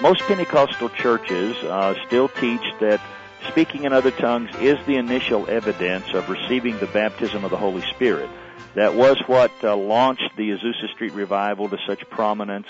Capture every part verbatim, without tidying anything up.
most Pentecostal churches uh, still teach that speaking in other tongues is the initial evidence of receiving the baptism of the Holy Spirit. That was what uh, launched the Azusa Street Revival to such prominence.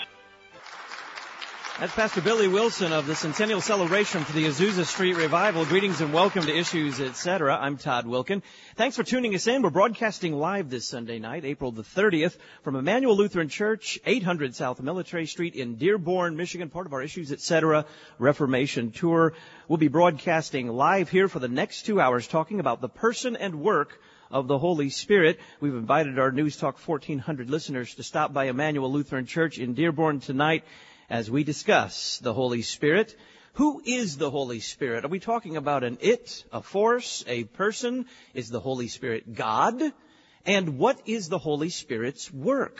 That's Pastor Billy Wilson of the Centennial Celebration for the Azusa Street Revival. Greetings and welcome to Issues, et cetera. I'm Todd Wilkin. Thanks for tuning us in. We're broadcasting live this Sunday night, April the thirtieth, from Emmanuel Lutheran Church, eight hundred South Military Street in Dearborn, Michigan, part of our Issues, et cetera. Reformation Tour. We'll be broadcasting live here for the next two hours, talking about the person and work of the Holy Spirit. We've invited our News Talk fourteen hundred listeners to stop by Emmanuel Lutheran Church in Dearborn tonight as we discuss the Holy Spirit. Who is the Holy Spirit? Are we talking about an it, a force, a person? Is the Holy Spirit God? And what is the Holy Spirit's work?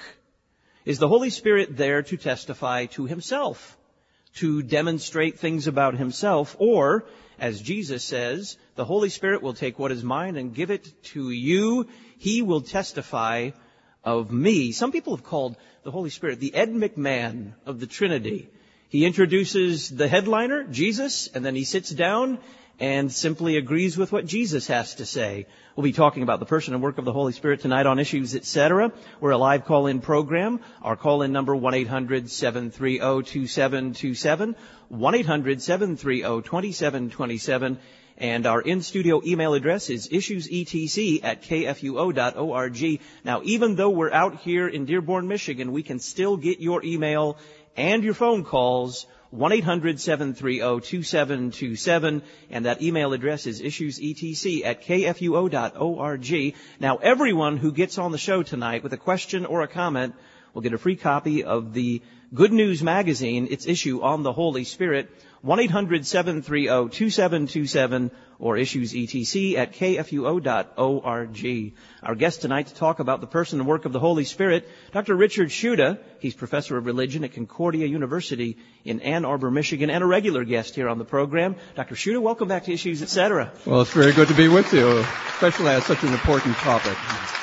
Is the Holy Spirit there to testify to himself, to demonstrate things about himself, or, as Jesus says, the Holy Spirit will take what is mine and give it to you. He will testify of me. Some people have called the Holy Spirit the Ed McMahon of the Trinity. He introduces the headliner, Jesus, and then he sits down and simply agrees with what Jesus has to say. We'll be talking about the person and work of the Holy Spirit tonight on Issues, et cetera. We're a live call-in program. Our call-in number, one eight hundred seven three zero two seven two seven, one eight hundred seven three zero two seven two seven. And our in-studio email address is issuesetc at kfuo dot org. Now, even though we're out here in Dearborn, Michigan, we can still get your email and your phone calls, one eight hundred seven three zero two seven two seven, and that email address is issuesetc at kfuo dot org. Now, everyone who gets on the show tonight with a question or a comment will get a free copy of the Good News Magazine, its issue on the Holy Spirit, one eight hundred seven three zero two seven two seven, or issuesetc at kfuo dot org. Our guest tonight to talk about the person and work of the Holy Spirit, Doctor Richard Schuda. He's professor of religion at Concordia University in Ann Arbor, Michigan, and a regular guest here on the program. Doctor Schuda, welcome back to Issues, et cetera. Well, it's very good to be with you, especially as such an important topic.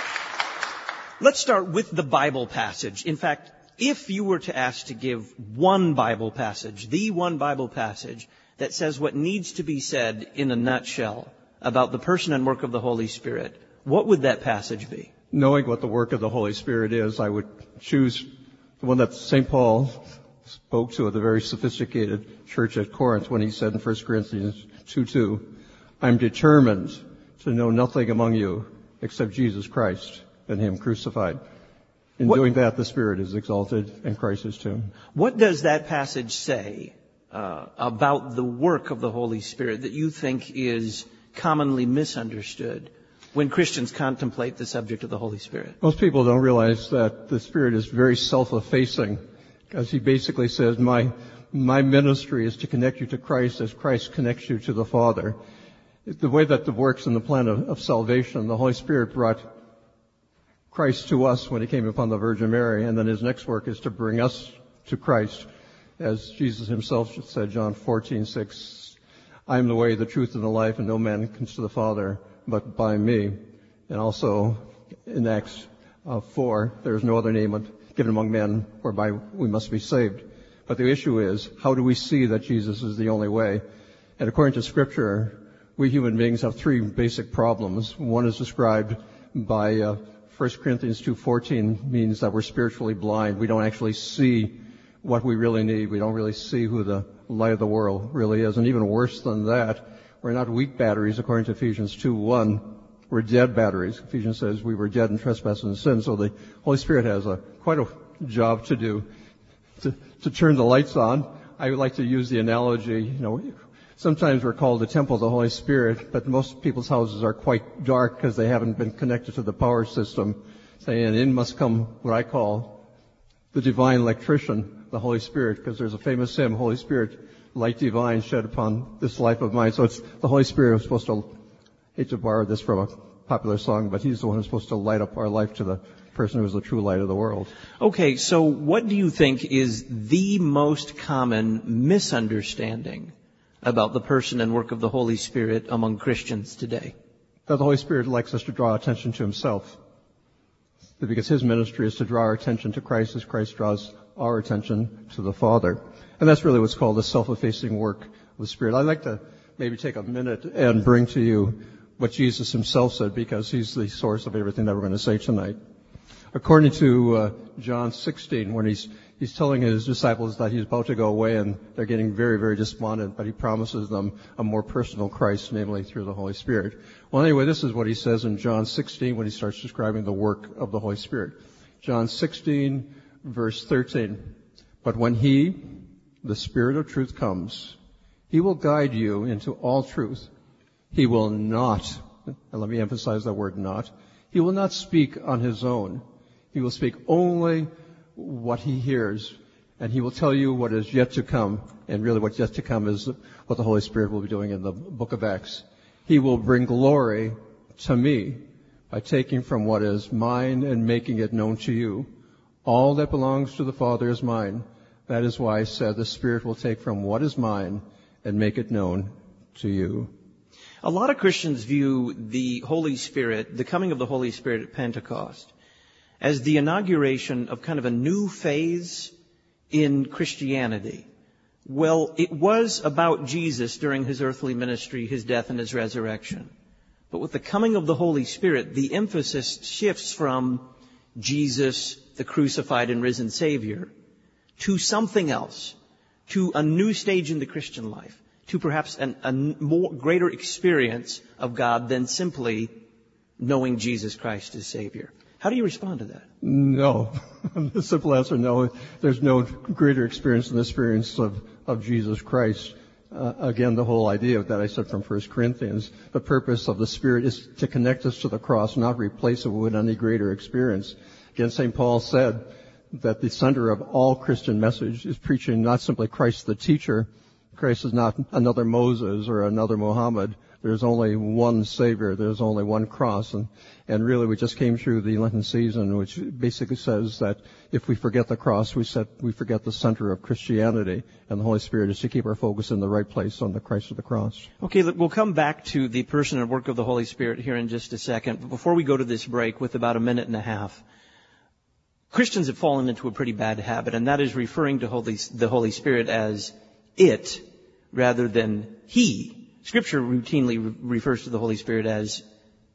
Let's start with the Bible passage. In fact, if you were to ask to give one Bible passage, the one Bible passage that says what needs to be said in a nutshell about the person and work of the Holy Spirit, what would that passage be? Knowing what the work of the Holy Spirit is, I would choose the one that Saint Paul spoke to at the very sophisticated church at Corinth when he said in First Corinthians two two, I'm determined to know nothing among you except Jesus Christ and him crucified. In what, doing that, the Spirit is exalted and Christ is too. What does that passage say uh, about the work of the Holy Spirit that you think is commonly misunderstood when Christians contemplate the subject of the Holy Spirit? Most people don't realize that the Spirit is very self-effacing, because he basically says, my, my ministry is to connect you to Christ as Christ connects you to the Father. The way that it works in the plan of, of salvation, the Holy Spirit brought Christ to us when he came upon the Virgin Mary, and then his next work is to bring us to Christ. As Jesus himself said, John fourteen six, I am the way, the truth, and the life, and no man comes to the Father but by me. And also in Acts uh, four, there is no other name given among men whereby we must be saved. But the issue is, how do we see that Jesus is the only way? And according to Scripture, we human beings have three basic problems. One is described by uh, First Corinthians two fourteen means that we're spiritually blind. We don't actually see what we really need. We don't really see who the light of the world really is. And even worse than that, we're not weak batteries according to Ephesians two one. We're dead batteries. Ephesians says we were dead in trespasses and sin. So the Holy Spirit has a quite a job to do to, to turn the lights on. I would like to use the analogy, you know, sometimes we're called the temple of the Holy Spirit, but most people's houses are quite dark because they haven't been connected to the power system. And in must come what I call the divine electrician, the Holy Spirit, because there's a famous hymn, Holy Spirit, light divine shed upon this life of mine. So it's the Holy Spirit who's supposed to, I hate to borrow this from a popular song, but he's the one who's supposed to light up our life to the person who is the true light of the world. Okay, so what do you think is the most common misunderstanding about the person and work of the Holy Spirit among Christians today? That the Holy Spirit likes us to draw attention to himself. Because his ministry is to draw our attention to Christ as Christ draws our attention to the Father. And that's really what's called the self-effacing work of the Spirit. I'd like to maybe take a minute and bring to you what Jesus himself said, because he's the source of everything that we're going to say tonight. According to uh, John sixteen, when he's he's telling his disciples that he's about to go away and they're getting very, very despondent, but he promises them a more personal Christ, namely through the Holy Spirit. Well, anyway, this is what he says in John sixteen when he starts describing the work of the Holy Spirit. John sixteen, verse thirteen. But when he, the Spirit of truth, comes, he will guide you into all truth. He will not, and let me emphasize that word not, he will not speak on his own. He will speak only what he hears, and he will tell you what is yet to come. And really what's yet to come is what the Holy Spirit will be doing in the book of Acts. He will bring glory to me by taking from what is mine and making it known to you. All that belongs to the Father is mine. That is why I said the Spirit will take from what is mine and make it known to you. A lot of Christians view the Holy Spirit, the coming of the Holy Spirit at Pentecost, as the inauguration of kind of a new phase in Christianity. Well, it was about Jesus during his earthly ministry, his death and his resurrection. But with the coming of the Holy Spirit, the emphasis shifts from Jesus, the crucified and risen Savior, to something else, to a new stage in the Christian life, to perhaps an, a more greater experience of God than simply knowing Jesus Christ as Savior. How do you respond to that? No. The simple answer, no. There's no greater experience than the experience of, of Jesus Christ. Uh, again, the whole idea that I said from First Corinthians, the purpose of the Spirit is to connect us to the cross, not replace it with any greater experience. Again, Saint Paul said that the center of all Christian message is preaching not simply Christ the teacher. Christ is not another Moses or another Muhammad. There's only one Savior. There's only one cross. And, and really we just came through the Lenten season, which basically says that if we forget the cross, we set, we forget the center of Christianity. And the Holy Spirit is to keep our focus in the right place on the Christ of the cross. Okay, look, we'll come back to the person and work of the Holy Spirit here in just a second. But before we go to this break with about a minute and a half, Christians have fallen into a pretty bad habit, and that is referring to Holy, the Holy Spirit as it rather than he. Scripture routinely re- refers to the Holy Spirit as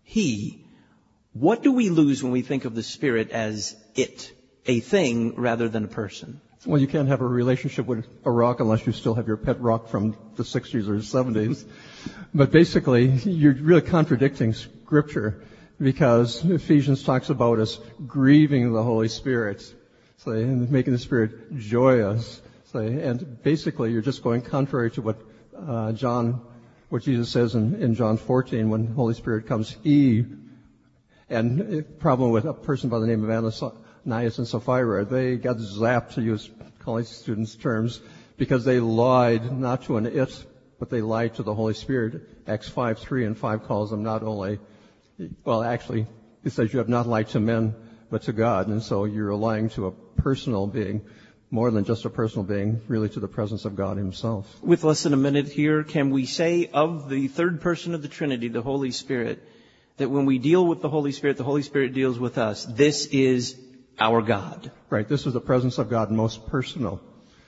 he. What do we lose when we think of the Spirit as it, a thing rather than a person? Well, you can't have a relationship with a rock unless you still have your pet rock from the sixties or seventies. But basically, you're really contradicting Scripture, because Ephesians talks about us grieving the Holy Spirit, so, and making the Spirit joyous. So, and basically, you're just going contrary to what uh, John, what Jesus says in, in John fourteen, when the Holy Spirit comes, he. And the problem with a person by the name of Ananias and Sapphira, they got zapped, to use college students' terms, because they lied not to an it, but they lied to the Holy Spirit. Acts five, three and five calls them not only, well, actually, it says you have not lied to men, but to God. And so you're lying to a personal being, more than just a personal being, really to the presence of God himself. With less than a minute here, can we say of the third person of the Trinity, the Holy Spirit, that when we deal with the Holy Spirit, the Holy Spirit deals with us? This is our God. Right. This is the presence of God, most personal,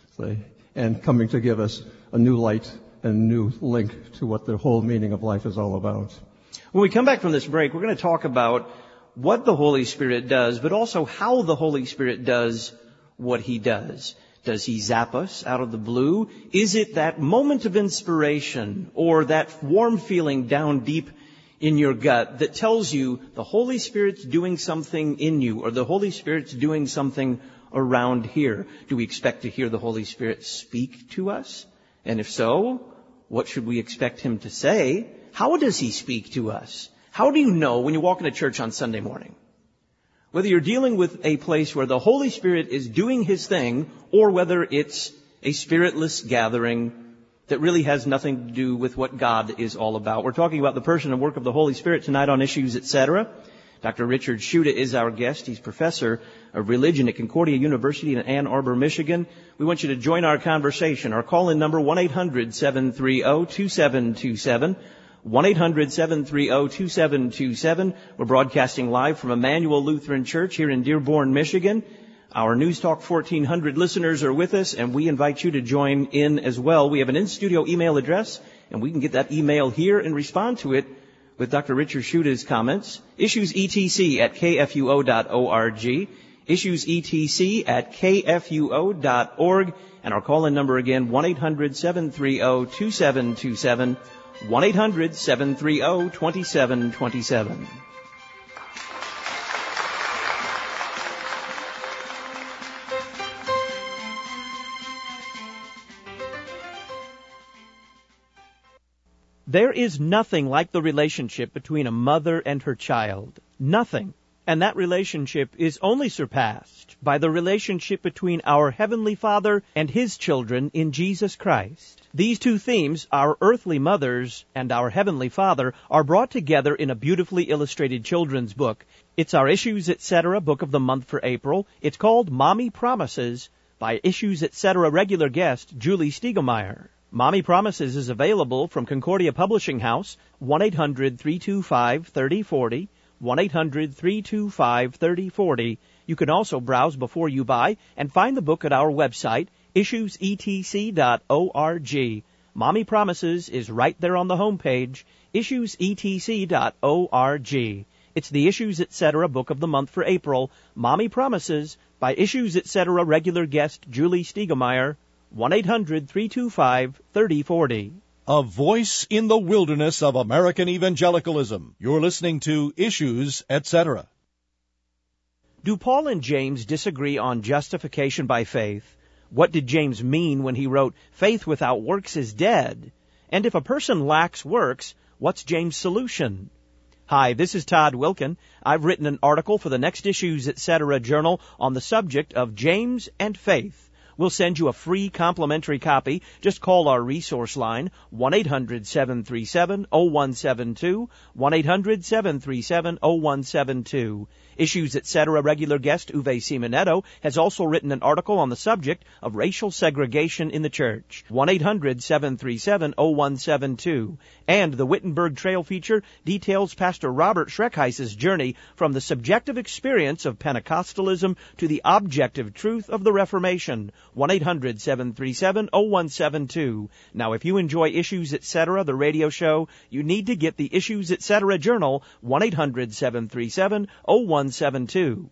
and coming to give us a new light and a new link to what the whole meaning of life is all about. When we come back from this break, we're going to talk about what the Holy Spirit does, but also how the Holy Spirit does what he does. Does he zap us out of the blue? Is it that moment of inspiration or that warm feeling down deep in your gut that tells you the Holy Spirit's doing something in you, or the Holy Spirit's doing something around here? Do we expect to hear the Holy Spirit speak to us? And if so, what should we expect him to say? How does he speak to us? How do you know when you walk into church on Sunday morning whether you're dealing with a place where the Holy Spirit is doing his thing, or whether it's a spiritless gathering that really has nothing to do with what God is all about? We're talking about the person and work of the Holy Spirit tonight on Issues, et cetera. Doctor Richard Schuda is our guest. He's professor of religion at Concordia University in Ann Arbor, Michigan. We want you to join our conversation. Our call-in number, one eight hundred seven three zero two seven two seven. one eight hundred seven three zero two seven two seven. We're broadcasting live from Emmanuel Lutheran Church here in Dearborn, Michigan. Our News Talk fourteen hundred listeners are with us, and we invite you to join in as well. We have an in-studio email address, and we can get that email here and respond to it with Doctor Richard Sciutta's comments. Issues E T C at K F U O dot org. Issues E T C at K F U O dot org. And our call-in number again, one eight hundred seven three zero two seven two seven. one eight hundred seven three zero two seven two seven. There is nothing like the relationship between a mother and her child. Nothing. And that relationship is only surpassed by the relationship between our Heavenly Father and His children in Jesus Christ. These two themes, our earthly mothers and our Heavenly Father, are brought together in a beautifully illustrated children's book. It's our Issues Etc. book of the month for April. It's called Mommy Promises by Issues Etc. regular guest Julie Stiegelmeier. Mommy Promises is available from Concordia Publishing House, one eight hundred three two five three zero four zero, one eight hundred three two five three zero four zero. You can also browse before you buy and find the book at our website, issues e t c dot org. Mommy Promises is right there on the homepage, issues e t c dot org. It's the Issues Etc. book of the month for April, Mommy Promises by Issues Etc. regular guest Julie Stiegelmeier, one eight hundred three two five three zero four zero. A voice in the wilderness of American evangelicalism. You're listening to Issues Etc. Do Paul and James disagree on justification by faith? What did James mean when he wrote, "Faith without works is dead"? And if a person lacks works, what's James' solution? Hi, this is Todd Wilkin. I've written an article for the Next Issues Etc. journal on the subject of James and faith. We'll send you a free complimentary copy. Just call our resource line, one eight hundred seven three seven zero one seven two, one eight hundred seven three seven zero one seven two. Issues Etc. regular guest Uwe Simonetto has also written an article on the subject of racial segregation in the church, one eight hundred seven three seven zero one seven two. And the Wittenberg Trail feature details Pastor Robert Schreckheiss's journey from the subjective experience of Pentecostalism to the objective truth of the Reformation, one eight hundred seven three seven zero one seven two. Now, if you enjoy Issues Etc., the radio show, you need to get the Issues Etc. journal, one eight hundred seven three seven zero one seven two.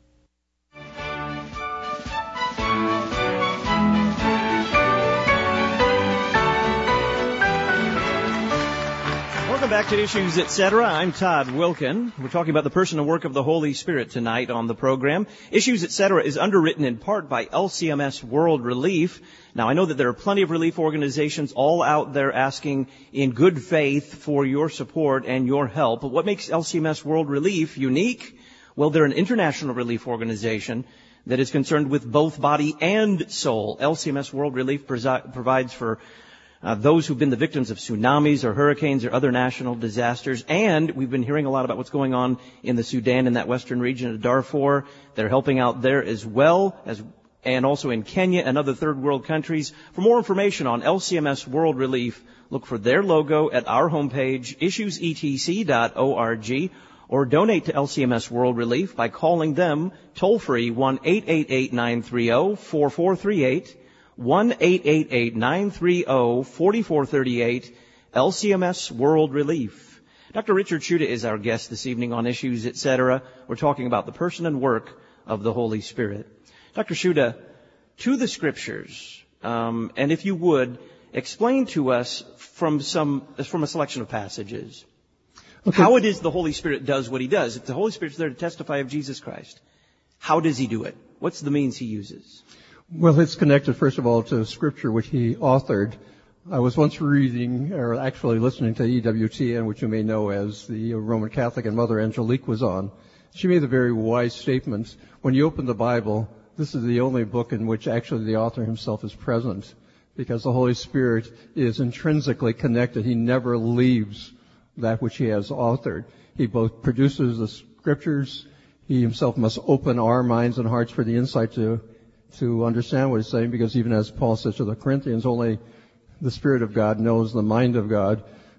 Welcome back to Issues Etc. I'm Todd Wilkin. We're talking about the person and work of the Holy Spirit tonight on the program. Issues Etc. is underwritten in part by L C M S World Relief. Now, I know that there are plenty of relief organizations all out there asking in good faith for your support and your help. But what makes L C M S World Relief unique? Well, they're an international relief organization that is concerned with both body and soul. L C M S World Relief presi- provides for Uh, those who've been the victims of tsunamis or hurricanes or other national disasters. And we've been hearing a lot about what's going on in the Sudan, in that western region of Darfur. They're helping out there as well, as and also in Kenya and other third world countries. For more information on L C M S World Relief, look for their logo at our homepage, issues e t c dot org, or donate to L C M S World Relief by calling them toll-free one eight eight eight nine three zero four four three eight. one eight eight eight nine three zero four four three eight, L C M S World Relief. Doctor Richard Sciutta is our guest this evening on Issues Etc. We're talking about the person and work of the Holy Spirit. Doctor Sciutta, to the Scriptures, um, and if you would, explain to us from some from a selection of passages okay. how it is the Holy Spirit does what He does. If the Holy Spirit's there to testify of Jesus Christ, how does He do it? What's the means He uses? Well, it's connected, first of all, to Scripture, which he authored. I was once reading, or actually listening to E W T N, which you may know as the Roman Catholic, and Mother Angelique was on. She made a very wise statement. When you open the Bible, this is the only book in which actually the author himself is present, because the Holy Spirit is intrinsically connected. He never leaves that which he has authored. He both produces the Scriptures. He himself must open our minds and hearts for the insight to to understand what he's saying, because even as Paul says to the Corinthians, only the Spirit of God knows the mind of God.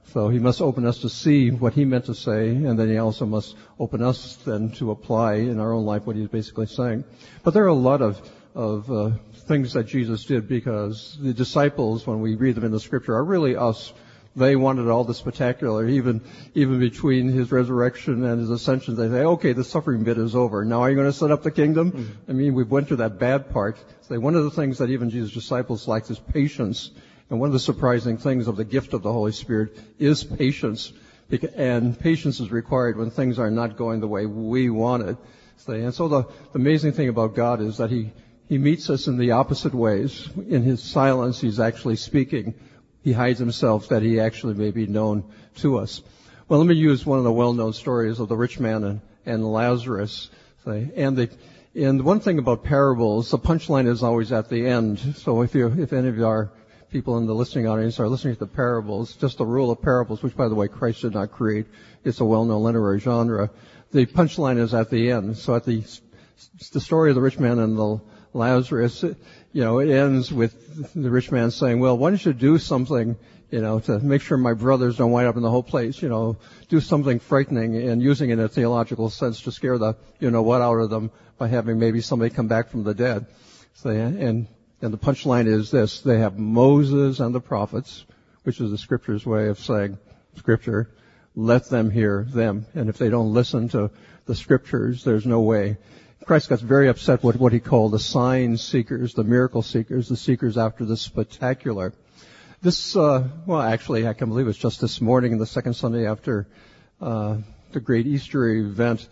So he must open us to see what he meant to say, and then he also must open us then to apply in our own life what he's basically saying. But there are a lot of, of uh, things that Jesus did, because the disciples, when we read them in the scripture, are really us. They wanted all the spectacular. Even, even between his resurrection and his ascension, they say, okay, the suffering bit is over. Now are you going to set up the kingdom? Mm-hmm. I mean, we've went through that bad part. So one of the things that even Jesus' disciples liked is patience. And one of the surprising things of the gift of the Holy Spirit is patience. And patience is required when things are not going the way we want it. And so the, the amazing thing about God is that he, he meets us in the opposite ways. In his silence, he's actually speaking. He hides himself that he actually may be known to us. Well, let me use one of the well-known stories of the rich man and, and Lazarus. And the, and one thing about parables, the punchline is always at the end. So if you, if any of you are people in the listening audience are listening to the parables, just the rule of parables, which by the way Christ did not create, it's a well-known literary genre. The punchline is at the end. So at the, the story of the rich man and the Lazarus, you know, it ends with the rich man saying, well, why don't you do something, you know, to make sure my brothers don't wind up in the whole place, you know, do something frightening, and using it in a theological sense to scare the, you know, what out of them by having maybe somebody come back from the dead. So, and, and the punchline is this: they have Moses and the prophets, which is the scripture's way of saying scripture. Let them hear them. And if they don't listen to the scriptures, there's no way. Christ got very upset with what he called the sign seekers, the miracle seekers, the seekers after the spectacular. This, uh, well, actually, I can believe it's just this morning, the second Sunday after uh, the great Easter event.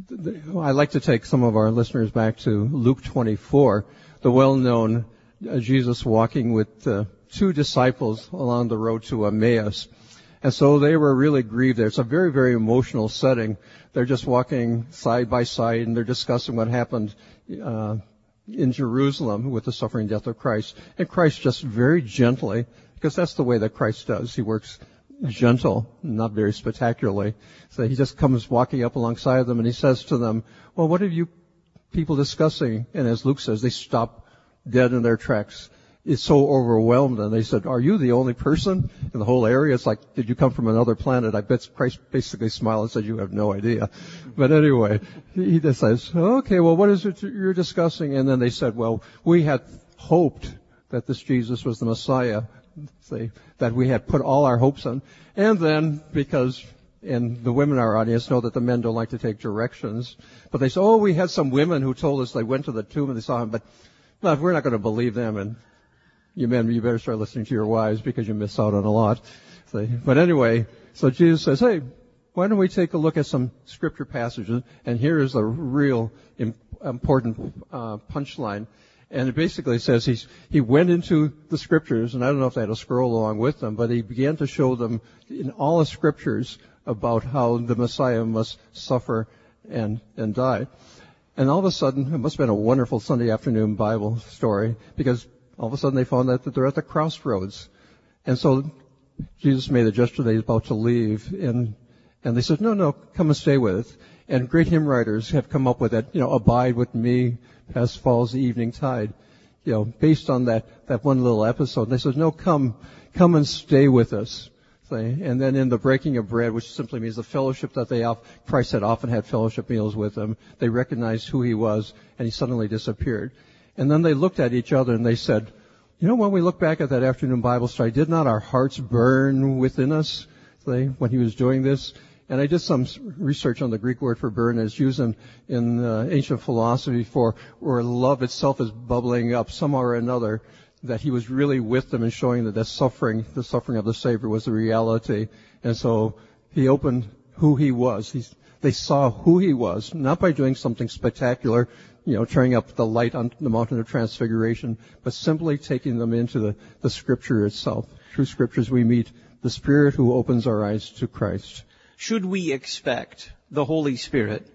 I like to take some of our listeners back to Luke twenty-four, the well-known uh, Jesus walking with uh, two disciples along the road to Emmaus. And so they were really grieved there. It's a very, very emotional setting. They're just walking side by side, and they're discussing what happened uh, in Jerusalem with the suffering and death of Christ. And Christ just very gently, because that's the way that Christ does. He works gentle, not very spectacularly. So he just comes walking up alongside of them, and he says to them, well, what are you people discussing? And as Luke says, they stop dead in their tracks. It's so overwhelmed, and they said, are you the only person in the whole area? It's like, did you come from another planet? I bet Christ basically smiled and said, you have no idea. But anyway, he just says, okay, well, what is it you're discussing? And then they said, well, we had hoped that this Jesus was the Messiah, say, that we had put all our hopes on. And then, because, and the women in our audience know that the men don't like to take directions, but they said, oh, we had some women who told us they went to the tomb and they saw him, but no, we're not going to believe them. And you men, you better start listening to your wives because you miss out on a lot. So, but anyway, so Jesus says, hey, why don't we take a look at some scripture passages? And here is the real important uh, punchline. And it basically says he's, he went into the scriptures, and I don't know if they had a scroll along with them, but he began to show them in all the scriptures about how the Messiah must suffer and, and die. And all of a sudden, it must have been a wonderful Sunday afternoon Bible story, because all of a sudden they found out that they're at the crossroads. And so Jesus made a gesture that he's about to leave, and, and they said, no, no, come and stay with us. And great hymn writers have come up with that, you know, abide with me, past falls the evening tide, you know, based on that, that one little episode. And they said, no, come, come and stay with us. And then in the breaking of bread, which simply means the fellowship that they, Christ had often had fellowship meals with them, they recognized who he was, and he suddenly disappeared. And then they looked at each other and they said, you know, when we look back at that afternoon Bible study, did not our hearts burn within us when he was doing this? And I did some research on the Greek word for burn. It's used in, in uh, ancient philosophy for where love itself is bubbling up somehow or another, that he was really with them and showing that the suffering, the suffering of the Savior was the reality. And so he opened who he was. He's, they saw who he was, not by doing something spectacular, you know, turning up the light on the mountain of transfiguration, but simply taking them into the, the scripture itself. Through scriptures we meet the Spirit who opens our eyes to Christ. Should we expect the Holy Spirit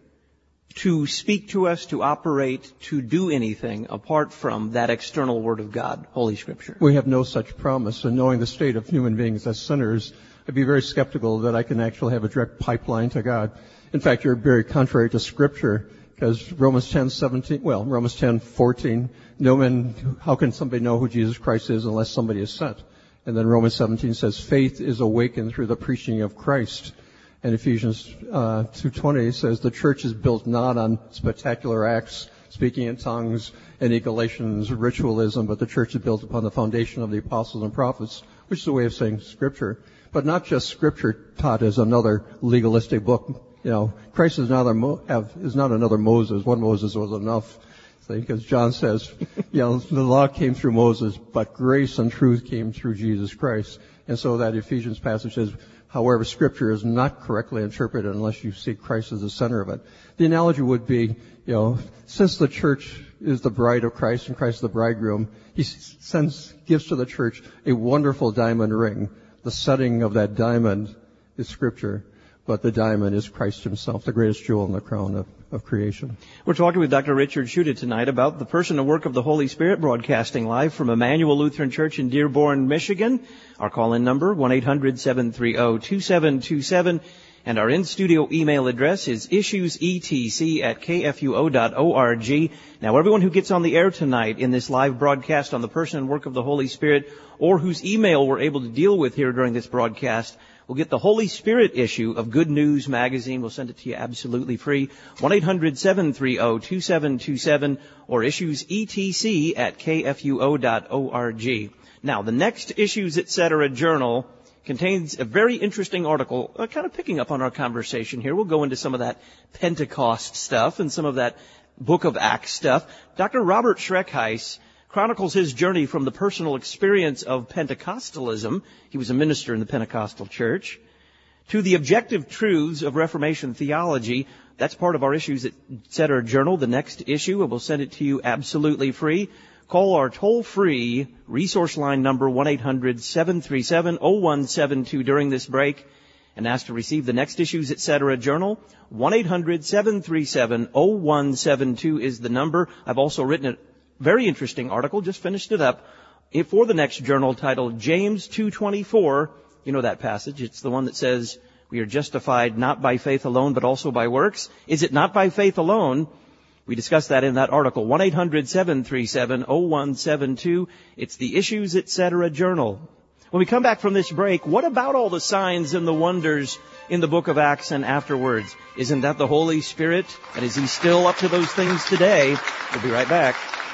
to speak to us, to operate, to do anything apart from that external Word of God, Holy Scripture? We have no such promise, and knowing the state of human beings as sinners, I'd be very skeptical that I can actually have a direct pipeline to God. In fact, you're very contrary to Scripture, because Romans ten seventeen, well, Romans ten fourteen, no man, how can somebody know who Jesus Christ is unless somebody is sent? And then Romans seventeen says faith is awakened through the preaching of Christ. And Ephesians uh, two twenty says the church is built not on spectacular acts, speaking in tongues, any Galatians ritualism, but the church is built upon the foundation of the apostles and prophets, which is a way of saying Scripture. But not just Scripture taught as another legalistic book. You know, Christ is not, a, have, is not another Moses. One Moses was enough. Because John says, you know, the law came through Moses, but grace and truth came through Jesus Christ. And so that Ephesians passage says, however, Scripture is not correctly interpreted unless you see Christ as the center of it. The analogy would be, you know, since the church is the bride of Christ and Christ is the bridegroom, he sends, gives to the church a wonderful diamond ring. The setting of that diamond is Scripture, but the diamond is Christ himself, the greatest jewel in the crown of, of creation. We're talking with Doctor Richard Schutte tonight about the person and work of the Holy Spirit, broadcasting live from Emmanuel Lutheran Church in Dearborn, Michigan. Our call-in number, one eight hundred seven three zero two seven two seven. And our in-studio email address is issuesetc at kfuo dot org. Now, everyone who gets on the air tonight in this live broadcast on the person and work of the Holy Spirit, or whose email we're able to deal with here during this broadcast, will get the Holy Spirit issue of Good News Magazine. We'll send it to you absolutely free. one eight hundred seven three zero two seven two seven or issuesetc at kfuo dot org. Now, the next Issues Etc. journal contains a very interesting article, uh, kind of picking up on our conversation here. We'll go into some of that Pentecost stuff and some of that Book of Acts stuff. Doctor Robert Schreckheis chronicles his journey from the personal experience of Pentecostalism — he was a minister in the Pentecostal church — to the objective truths of Reformation theology. That's part of our Issues Etc. journal, the next issue, and we'll send it to you absolutely free. Call our toll-free resource line number, one eight hundred seven three seven zero one seven two, during this break, and ask to receive the next Issues Etc. journal. one eight hundred seven three seven zero one seven two is the number. I've also written a very interesting article, just finished it up, for the next journal, titled James two twenty-four. You know that passage. It's the one that says, we are justified not by faith alone, but also by works. Is it not by faith alone? We discussed that in that article. one eight hundred seven three seven zero one seven two. It's the Issues Etc. journal. When we come back from this break, what about all the signs and the wonders in the book of Acts and afterwards? Isn't that the Holy Spirit? And is he still up to those things today? We'll be right back.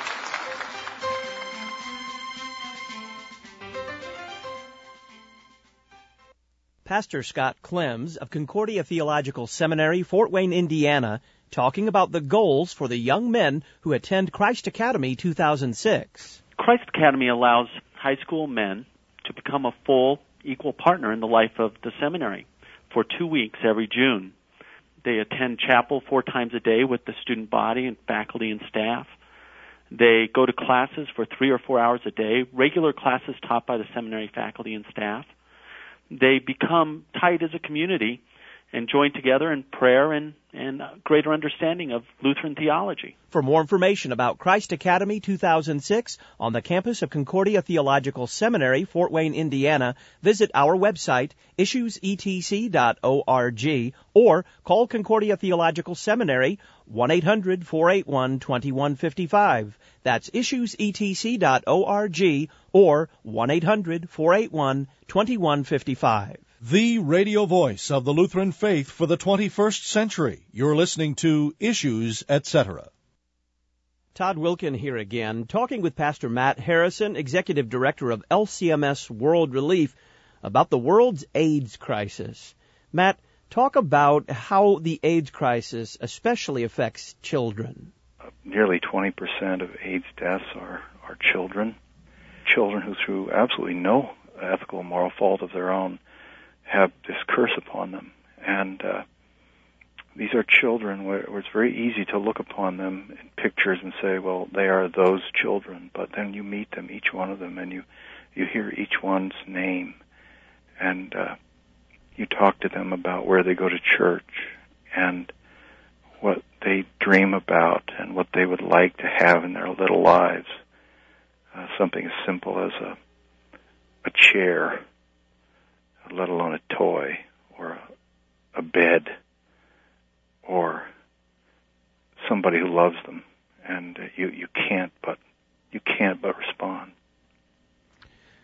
Pastor Scott Clems of Concordia Theological Seminary, Fort Wayne, Indiana, talking about the goals for the young men who attend Christ Academy two thousand six. Christ Academy allows high school men to become a full, equal partner in the life of the seminary for two weeks every June. They attend chapel four times a day with the student body and faculty and staff. They go to classes for three or four hours a day, regular classes taught by the seminary faculty and staff. They become tight as a community and join together in prayer and, and greater understanding of Lutheran theology. For more information about Christ Academy two thousand six on the campus of Concordia Theological Seminary, Fort Wayne, Indiana, visit our website, issues e t c dot org, or call Concordia Theological Seminary, one eight hundred four eight one two one five five. That's issues e t c dot org or one eight hundred four eight one two one five five. The radio voice of the Lutheran faith for the twenty-first century. You're listening to Issues Etc. Todd Wilken here again, talking with Pastor Matt Harrison, Executive Director of L C M S World Relief, about the world's AIDS crisis. Matt, talk about how the AIDS crisis especially affects children. Uh, nearly twenty percent of AIDS deaths are, are children. Children who, through absolutely no ethical and moral fault of their own, have this curse upon them. And uh, these are children where, where it's very easy to look upon them in pictures and say, well, they are those children. But then you meet them, each one of them, and you, you hear each one's name. And uh, you talk to them about where they go to church and what they dream about and what they would like to have in their little lives. Uh, something as simple as a, a chair, let alone a toy or a, a bed or somebody who loves them, and uh, you you can't but you can't but respond.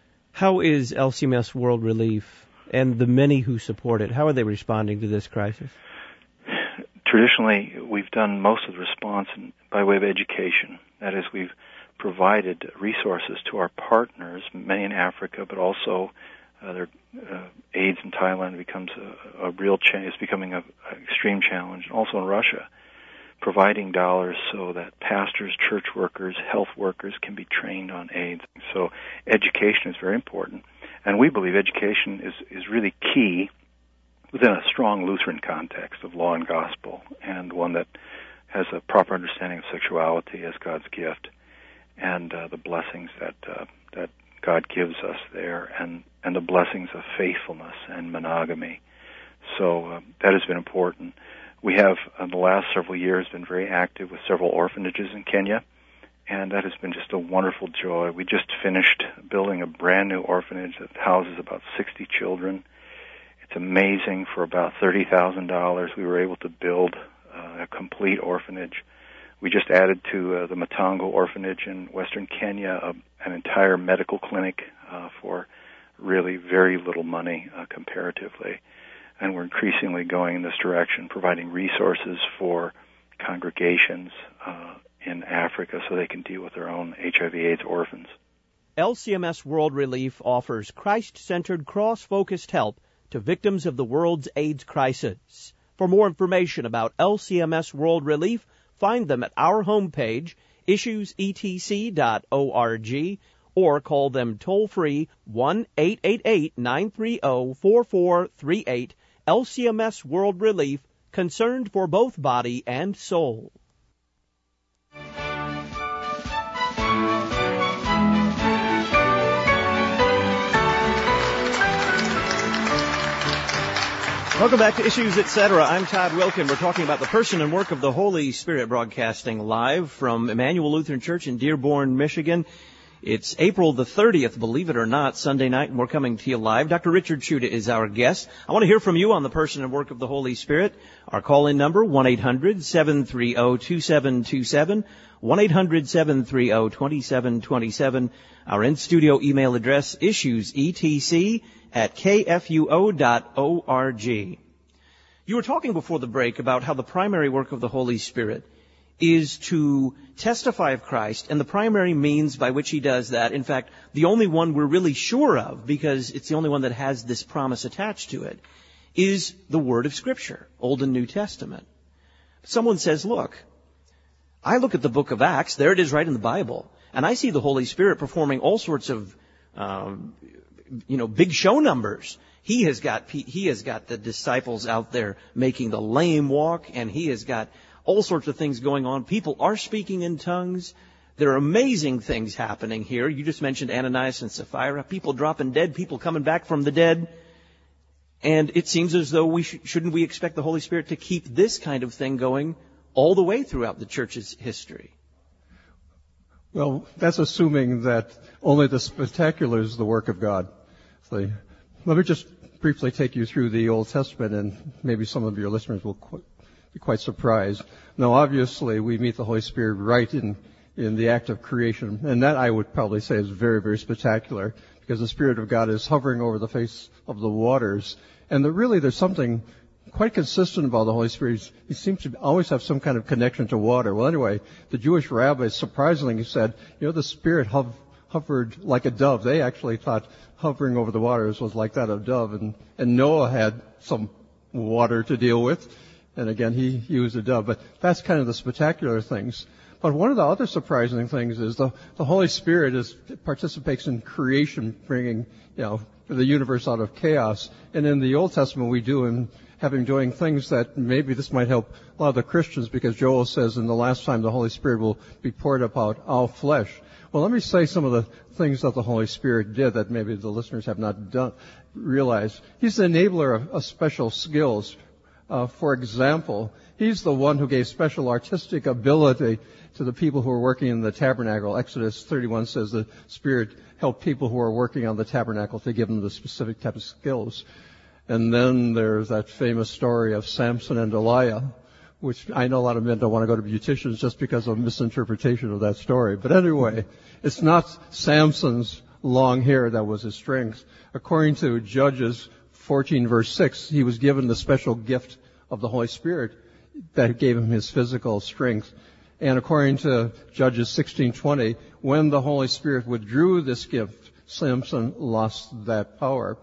How is L C M S World Relief and the many who support it, how are they responding to this crisis? Traditionally, we've done most of the response in, by way of education. That is, we've provided resources to our partners, many in Africa, but also uh, their uh, AIDS in Thailand becomes a, a real change. It's becoming an extreme challenge. And also in Russia, providing dollars so that pastors, church workers, health workers can be trained on AIDS. So education is very important. And we believe education is, is really key within a strong Lutheran context of law and gospel, and one that has a proper understanding of sexuality as God's gift and uh, the blessings that uh, that God gives us there, and, and the blessings of faithfulness and monogamy. So uh, that has been important. We have, in the last several years, been very active with several orphanages in Kenya, and that has been just a wonderful joy. We just finished building a brand new orphanage that houses about sixty children. It's amazing. For about thirty thousand dollars, we were able to build uh, a complete orphanage. We just added to uh, the Matango orphanage in western Kenya uh, an entire medical clinic uh, for really very little money uh, comparatively. And we're increasingly going in this direction, providing resources for congregations uh, in Africa so they can deal with their own H I V AIDS orphans. L C M S World Relief offers Christ-centered, cross-focused help to victims of the world's AIDS crisis. For more information about L C M S World Relief, find them at our homepage, issues e t c dot org, or call them toll-free one eight eight eight, nine three zero, four four three eight. L C M S World Relief, concerned for both body and soul. Welcome back to Issues, et cetera. I'm Todd Wilkin. We're talking about the person and work of the Holy Spirit, broadcasting live from Emmanuel Lutheran Church in Dearborn, Michigan. It's April the thirtieth, believe it or not, Sunday night, and we're coming to you live. Doctor Richard Chuda is our guest. I want to hear from you on the person and work of the Holy Spirit. Our call-in number, one eight hundred, seven three zero, two seven two seven, one eight hundred, seven three zero, two seven two seven. Our in-studio email address, issuesetc at k f u o dot org. You were talking before the break about how the primary work of the Holy Spirit is to testify of Christ, and the primary means by which he does that, in fact, the only one we're really sure of, because it's the only one that has this promise attached to it, is the Word of Scripture, Old and New Testament. Someone says, look, I look at the book of Acts, there it is right in the Bible, and I see the Holy Spirit performing all sorts of, um, you know, big show numbers. He has got, he has got the disciples out there making the lame walk, and he has got all sorts of things going on. People are speaking in tongues. There are amazing things happening here. You just mentioned Ananias and Sapphira. People dropping dead, people coming back from the dead. And it seems as though we sh- shouldn't we expect the Holy Spirit to keep this kind of thing going all the way throughout the church's history? Well, that's assuming that only the spectacular is the work of God. So, let me just briefly take you through the Old Testament, and maybe some of your listeners will qu- be quite surprised. Now, obviously, we meet the Holy Spirit right in, in the act of creation, and that I would probably say is very, very spectacular, because the Spirit of God is hovering over the face of the waters. And the, really, there's something quite consistent about the Holy Spirit. He seems to always have some kind of connection to water. Well, anyway, the Jewish rabbis surprisingly said, you know, the Spirit hov- hovered like a dove. They actually thought hovering over the waters was like that of a dove, and, and Noah had some water to deal with. And again, he used a dove. But that's kind of the spectacular things. But one of the other surprising things is the, the Holy Spirit is, participates in creation, bringing, you know, the universe out of chaos. And in the Old Testament, we do him having doing things that maybe this might help a lot of the Christians, because Joel says in the last time the Holy Spirit will be poured upon all flesh. Well, let me say some of the things that the Holy Spirit did that maybe the listeners have not done, realized. He's the enabler of, of special skills. Uh, for example, he's the one who gave special artistic ability to the people who are working in the tabernacle. Exodus thirty-one says the Spirit helped people who are working on the tabernacle to give them the specific type of skills. And then there's that famous story of Samson and Delilah, which I know a lot of men don't want to go to beauticians just because of misinterpretation of that story. But anyway, it's not Samson's long hair that was his strength. According to Judges fourteen, verse six, he was given the special gift of the Holy Spirit that gave him his physical strength. And according to Judges sixteen twenty, when the Holy Spirit withdrew this gift, Samson lost that power.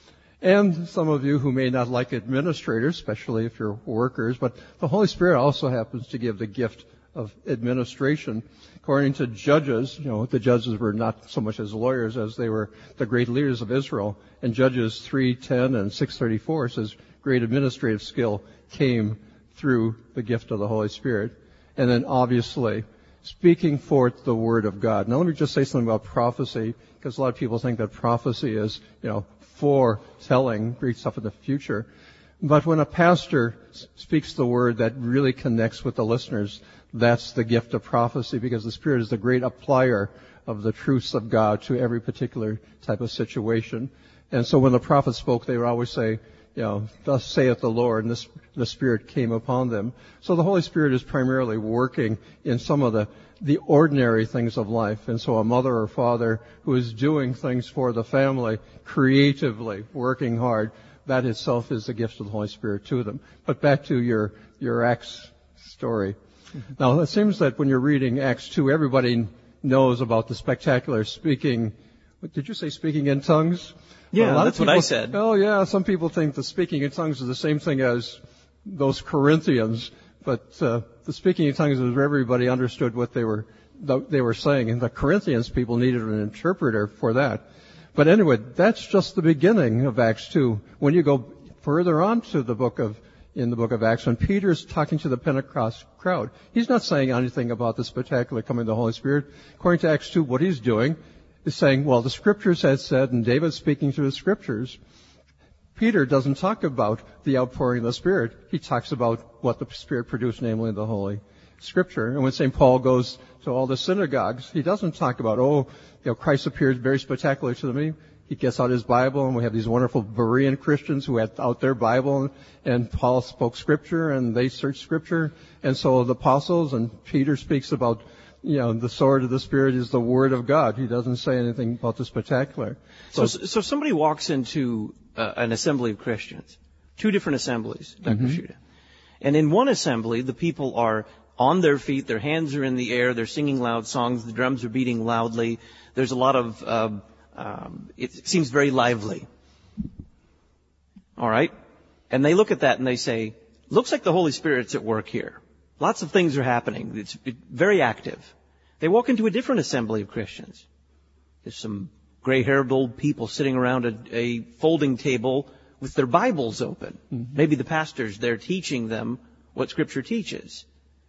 And some of you who may not like administrators, especially if you're workers, but the Holy Spirit also happens to give the gift of administration. According to Judges, you know, the judges were not so much as lawyers as they were the great leaders of Israel. And Judges three ten and six thirty-four says great administrative skill came through the gift of the Holy Spirit. And then obviously, speaking forth the Word of God. Now let me just say something about prophecy, because a lot of people think that prophecy is, you know, foretelling great stuff in the future. But when a pastor speaks the Word that really connects with the listeners, that's the gift of prophecy, because the Spirit is the great applier of the truths of God to every particular type of situation. And so when the prophet spoke, they would always say, you know, thus saith the Lord, and this, the Spirit came upon them. So the Holy Spirit is primarily working in some of the, the ordinary things of life. And so a mother or father who is doing things for the family, creatively, working hard, that itself is the gift of the Holy Spirit to them. But back to your, your Acts story. Mm-hmm. Now, it seems that when you're reading Acts two, everybody knows about the spectacular speaking. What, did you say speaking in tongues? Yeah, well, that's people, what I said. Oh, yeah, some people think the speaking in tongues is the same thing as those Corinthians, but uh, the speaking in tongues is where everybody understood what they were they were saying, and the Corinthians people needed an interpreter for that. But anyway, that's just the beginning of Acts two. When you go further on to the book of, in the book of Acts, when Peter's talking to the Pentecost crowd, he's not saying anything about the spectacular coming of the Holy Spirit. According to Acts two, what he's doing is saying, well, the Scriptures had said, and David's speaking through the Scriptures. Peter doesn't talk about the outpouring of the Spirit. He talks about what the Spirit produced, namely the Holy Scripture. And when Saint Paul goes to all the synagogues, he doesn't talk about, oh, you know, Christ appeared very spectacular to me. He gets out his Bible, and we have these wonderful Berean Christians who had out their Bible, and Paul spoke Scripture, and they searched Scripture. And so the apostles, and Peter speaks about, you know, the sword of the Spirit is the Word of God. He doesn't say anything about the spectacular. So, so, so somebody walks into uh, an assembly of Christians, two different assemblies, Doctor Mm-hmm. Shuda. And in one assembly, the people are on their feet, their hands are in the air, they're singing loud songs, the drums are beating loudly. There's a lot of, uh, um, it seems very lively. All right? And they look at that and they say, looks like the Holy Spirit's at work here. Lots of things are happening. It's very active. They walk into a different assembly of Christians. There's some gray-haired old people sitting around a, a folding table with their Bibles open. Mm-hmm. Maybe the pastor's there teaching them what Scripture teaches.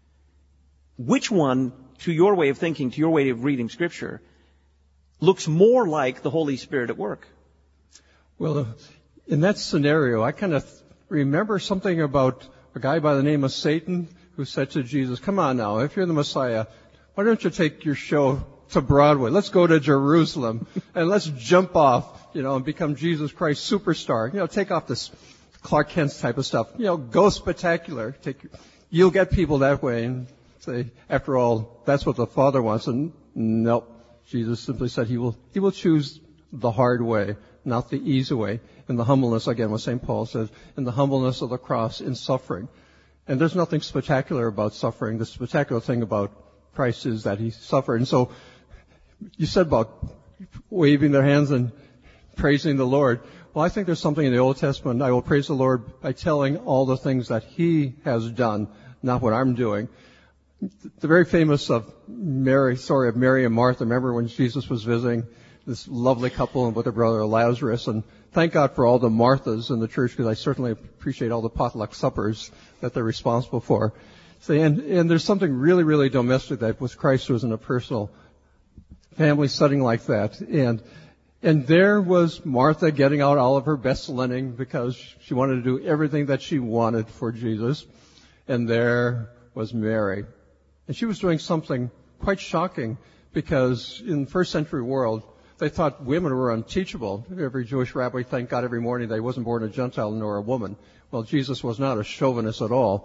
Which one, to your way of thinking, to your way of reading Scripture, looks more like the Holy Spirit at work? Well, in that scenario, I kind of remember something about a guy by the name of Satan who said to Jesus, come on now, if you're the Messiah, why don't you take your show to Broadway? Let's go to Jerusalem and let's jump off, you know, and become Jesus Christ superstar. You know, take off this Clark Kent type of stuff. You know, go spectacular. Take, you'll get people that way. And say, after all, that's what the Father wants. And nope. Jesus simply said he will, he will choose the hard way, not the easy way. In the humbleness, again, what Saint Paul says, in the humbleness of the cross, in suffering. And there's nothing spectacular about suffering. The spectacular thing about Christ is that he suffered. And so, you said about waving their hands and praising the Lord. Well, I think there's something in the Old Testament. I will praise the Lord by telling all the things that he has done, not what I'm doing. The very famous of Mary, story of Mary and Martha. Remember when Jesus was visiting this lovely couple and with their brother Lazarus? And thank God for all the Marthas in the church, because I certainly appreciate all the potluck suppers that they're responsible for. So, and, and there's something really, really domestic that with Christ was in a personal family setting like that. And and there was Martha getting out all of her best linen because she wanted to do everything that she wanted for Jesus. And there was Mary. And she was doing something quite shocking, because in the first century world, they thought women were unteachable. Every Jewish rabbi thanked God every morning that he wasn't born a Gentile nor a woman. Well, Jesus was not a chauvinist at all.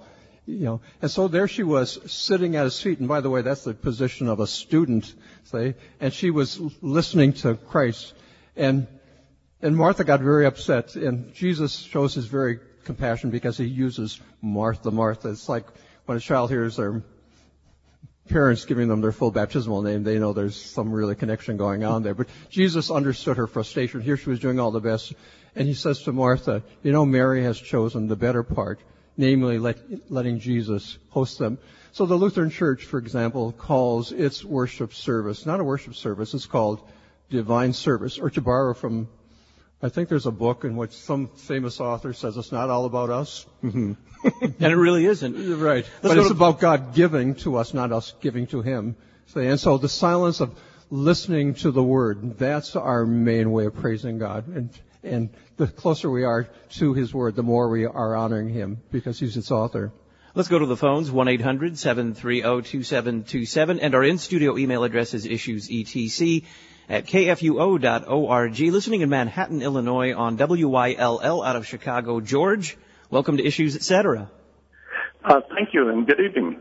You know, and so there she was sitting at his feet, and by the way, that's the position of a student, say, and she was listening to Christ, and and Martha got very upset, and Jesus shows his very compassion because he uses Martha, Martha. It's like when a child hears their parents giving them their full baptismal name, they know there's some really connection going on there. But Jesus understood her frustration. Here she was doing all the best, and he says to Martha, you know, Mary has chosen the better part, namely let, letting Jesus host them. So the Lutheran Church, for example, calls its worship service, not a worship service, it's called divine service, or to borrow from, I think there's a book in which some famous author says it's not all about us. Mm-hmm. And it really isn't. Right. Let's but it's to... about God giving to us, not us giving to him. And so the silence of listening to the Word, that's our main way of praising God. And And the closer we are to his word, the more we are honoring him because he's its author. Let's go to the phones, one eight hundred seven three zero two seven two seven, and our in-studio email address is issuesetc at k f u o dot org. Listening in Manhattan, Illinois on W Y L L out of Chicago. George, welcome to Issues, et cetera. Uh, thank you, and good evening.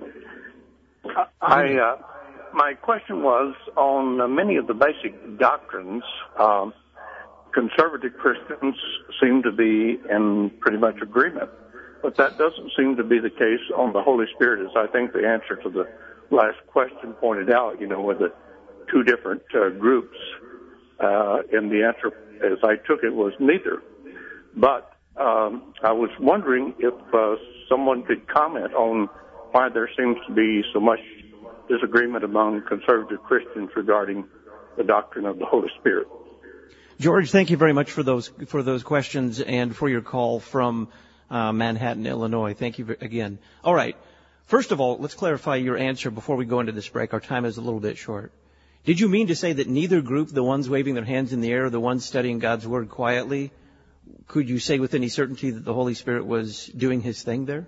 I, uh, my question was on uh, many of the basic doctrines. Um, Conservative Christians seem to be in pretty much agreement, but that doesn't seem to be the case on the Holy Spirit, as I think the answer to the last question pointed out, you know, with the two different uh, groups, uh, and the answer, as I took it, was neither. But um, I was wondering if uh, someone could comment on why there seems to be so much disagreement among conservative Christians regarding the doctrine of the Holy Spirit. George, thank you very much for those for those questions and for your call from uh, Manhattan, Illinois. Thank you again. All right. First of all, let's clarify your answer before we go into this break. Our time is a little bit short. Did you mean to say that neither group, the ones waving their hands in the air or the ones studying God's Word quietly, could you say with any certainty that the Holy Spirit was doing his thing there?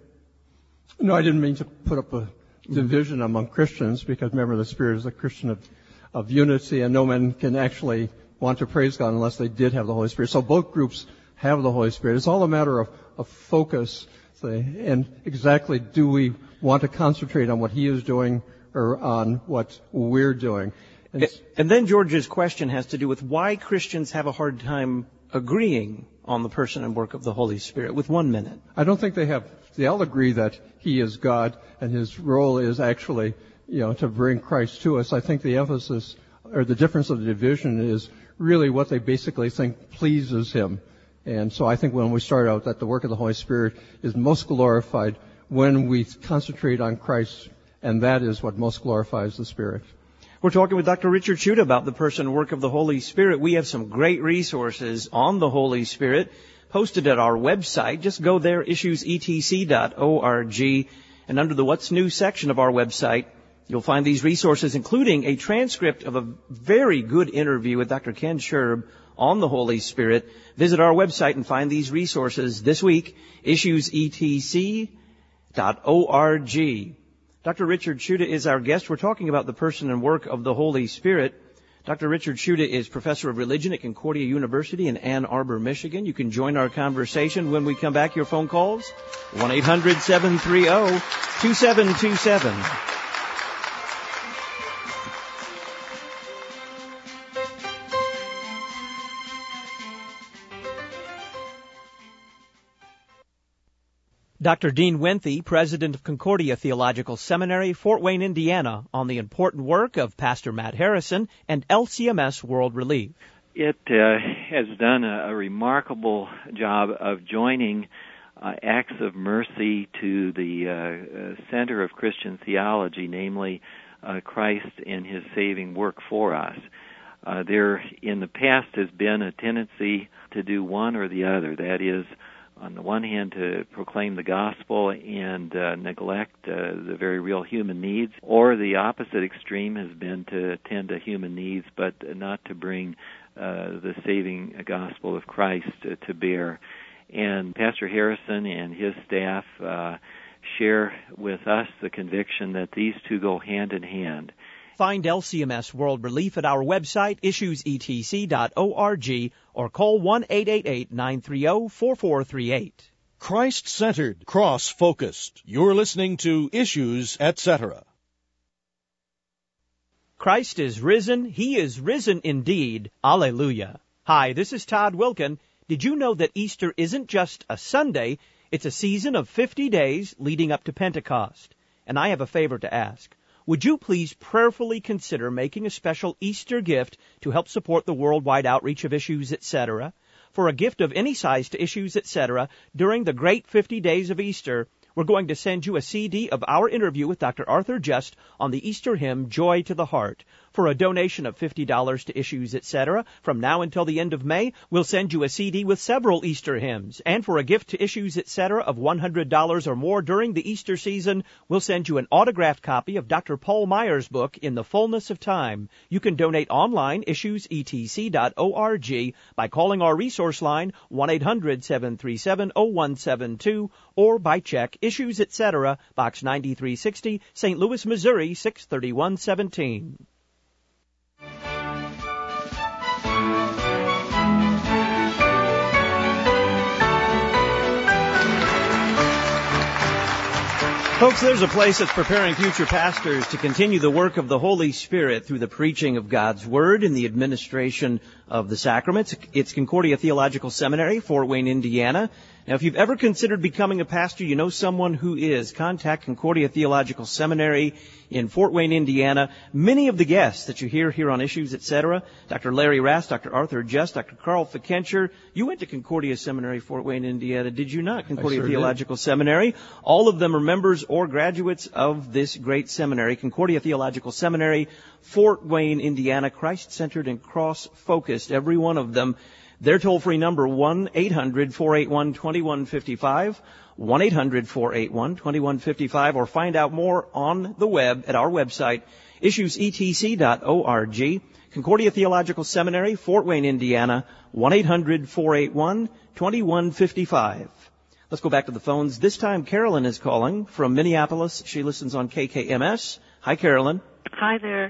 No, I didn't mean to put up a division among Christians because remember the Spirit is a Christian of, of unity and no man can actually want to praise God unless they did have the Holy Spirit. So both groups have the Holy Spirit. It's all a matter of, of focus, say, and exactly do we want to concentrate on what he is doing or on what we're doing. And, and then George's question has to do with why Christians have a hard time agreeing on the person and work of the Holy Spirit with one minute. I don't think they have. They all agree that he is God and his role is actually, you know, to bring Christ to us. I think the emphasis or the difference of the division is really what they basically think pleases him. And so I think when we start out that the work of the Holy Spirit is most glorified when we concentrate on Christ, and that is what most glorifies the Spirit. We're talking with Doctor Richard Schuda about the person and work of the Holy Spirit. We have some great resources on the Holy Spirit posted at our website. Just go there, issues e t c dot org, and under the What's New section of our website, you'll find these resources, including a transcript of a very good interview with Doctor Ken Scherb on the Holy Spirit. Visit our website and find these resources this week, issues e t c dot org. Doctor Richard Schuda is our guest. We're talking about the person and work of the Holy Spirit. Doctor Richard Schuda is professor of religion at Concordia University in Ann Arbor, Michigan. You can join our conversation when we come back. Your phone calls, one eight hundred seven three zero two seven two seven. Doctor Dean Winthy, president of Concordia Theological Seminary, Fort Wayne, Indiana, on the important work of Pastor Matt Harrison and L C M S World Relief. It uh, has done a, a remarkable job of joining uh, acts of mercy to the uh, uh, center of Christian theology, namely uh, Christ and his saving work for us. Uh, there, in the past, has been a tendency to do one or the other. That is, on the one hand, to proclaim the gospel and uh, neglect uh, the very real human needs, or the opposite extreme has been to attend to human needs, but not to bring uh, the saving gospel of Christ uh, to bear. And Pastor Harrison and his staff uh, share with us the conviction that these two go hand in hand. Find L C M S World Relief at our website, issues e t c dot org, or call one eight eight eight nine three zero four four three eight. Christ-centered, cross-focused. You're listening to Issues, et cetera. Christ is risen. He is risen indeed. Alleluia. Hi, this is Todd Wilkin. Did you know that Easter isn't just a Sunday? It's a season of fifty days leading up to Pentecost. And I have a favor to ask. Would you please prayerfully consider making a special Easter gift to help support the worldwide outreach of Issues, et cetera? For a gift of any size to Issues, et cetera, during the great fifty days of Easter, we're going to send you a C D of our interview with Doctor Arthur Just on the Easter hymn, Joy to the Heart. For a donation of fifty dollars to Issues, et cetera, from now until the end of May, we'll send you a C D with several Easter hymns. And for a gift to Issues, et cetera, of one hundred dollars or more during the Easter season, we'll send you an autographed copy of Doctor Paul Meyer's book, In the Fullness of Time. You can donate online, issues e t c dot org, by calling our resource line, one eight hundred seven three seven oh one seven two, or by check, Issues, et cetera, Box ninety-three sixty, Saint Louis, Missouri, six thirty-one seventeen. Folks, there's a place that's preparing future pastors to continue the work of the Holy Spirit through the preaching of God's Word and the administration of the sacraments. It's Concordia Theological Seminary, Fort Wayne, Indiana. Now, if you've ever considered becoming a pastor, you know someone who is. Contact Concordia Theological Seminary in Fort Wayne, Indiana. Many of the guests that you hear here on Issues, et cetera, Doctor Larry Rast, Doctor Arthur Just, Doctor Carl Fikencher, you went to Concordia Seminary, Fort Wayne, Indiana, did you not? Concordia sure Theological did. Seminary. All of them are members or graduates of this great seminary, Concordia Theological Seminary, Fort Wayne, Indiana, Christ-centered and cross-focused, every one of them. Their toll-free number, one eight hundred four eight one two one five five, one eight hundred four eight one two one five five, or find out more on the web at our website, issues e t c dot org. Concordia Theological Seminary, Fort Wayne, Indiana, one eight hundred four eight one two one five five. Let's go back to the phones. This time Carolyn is calling from Minneapolis. She listens on K K M S. Hi, Carolyn. Hi there.